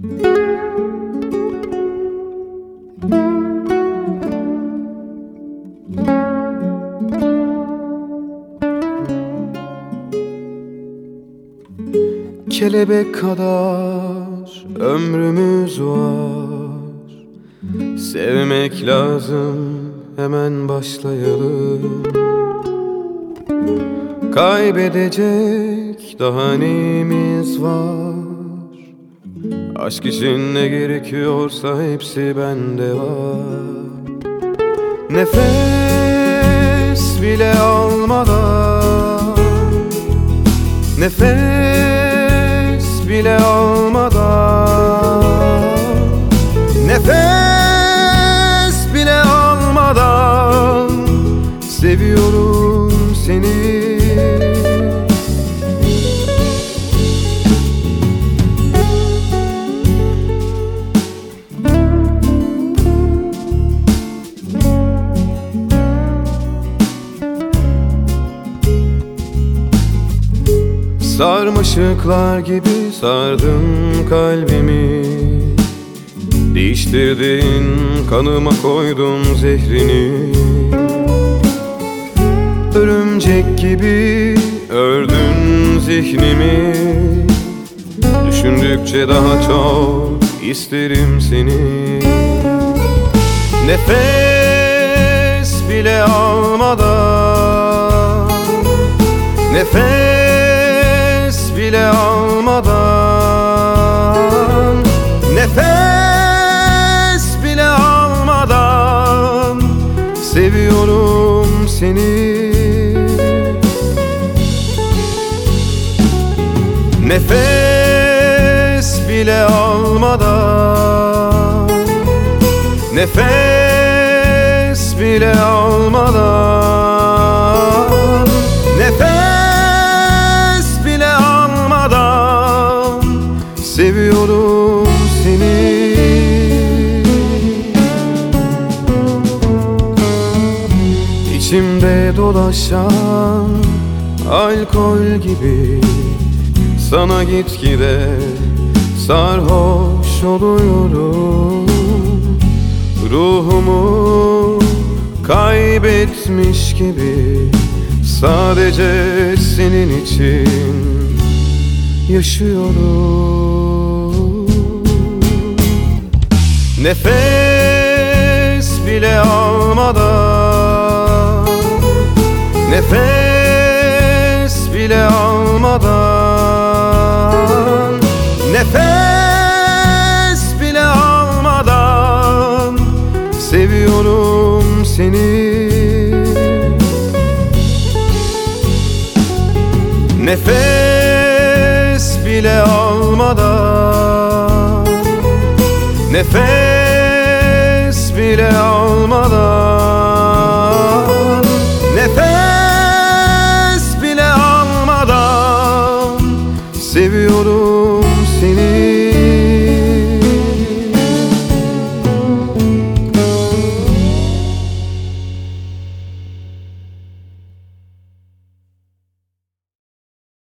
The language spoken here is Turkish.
Kelebek kadar ömrümüz var. Sevmek lazım, hemen başlayalım. Kaybedecek daha neyimiz var? Aşk için ne gerekiyorsa hepsi bende var. Nefes bile almadan, nefes bile almadan, nefes bile almadan seviyorum seni. Sarmaşıklar gibi sardın kalbimi, değiştirdin kanıma koydun zehrini. Örümcek gibi ördün zihnimi, düşündükçe daha çok isterim seni. Nefes bile almadan, nefes bile almadan, nefes bile almadan seviyorum seni. Nefes bile almadan, nefes bile almadan, nefes bile almadan seviyorum seni. İçimde dolaşan alkol gibi sana gitgide sarhoş oluyorum. Ruhumu kaybetmiş gibi sadece senin için yaşıyorum. Nefes bile almadan, nefes bile almadan, nefes bile almadan seviyorum seni. Nefes bile almadan, nefes bile almadan,